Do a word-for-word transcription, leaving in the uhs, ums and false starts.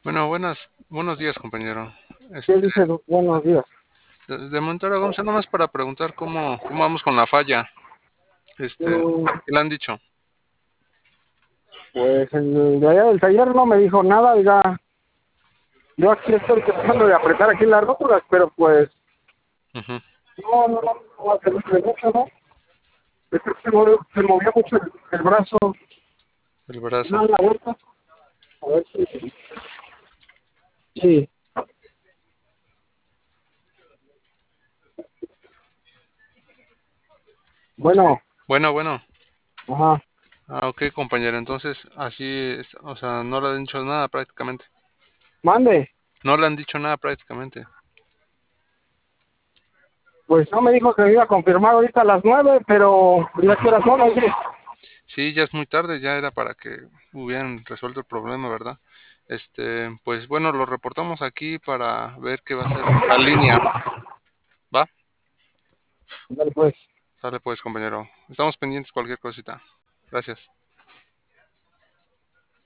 Bueno, buenas, buenos días, compañero. ¿Qué Este, dice? Buenos días. de, de Montero Gómez, nada más para preguntar cómo, cómo vamos con la falla. Este, Mm, ¿qué le han dicho? Pues el de allá del taller no me dijo nada, ya. Yo aquí estoy tratando de apretar aquí las rótulas, pero pues Ujú. no, no, no, no va a servir de mucho, ¿no? Es que se movió, se movió mucho el, el brazo. El brazo. No, la vuelta. A ver si. Sí. Sí. Bueno, Bueno, bueno. ajá. Ah, ok, compañero. Entonces, así, es, o sea, no le han dicho nada prácticamente. Mande. No le han dicho nada prácticamente. Pues no me dijo que me iba a confirmar ahorita a las nueve, pero ya que Ujú. horas son, oye. Sí, ya es muy tarde, ya era para que hubieran resuelto el problema, ¿verdad? Este, pues bueno, lo reportamos aquí para ver qué va a ser la línea. ¿Va? Dale, pues. Sale pues, compañero. Estamos pendientes cualquier cosita. Gracias.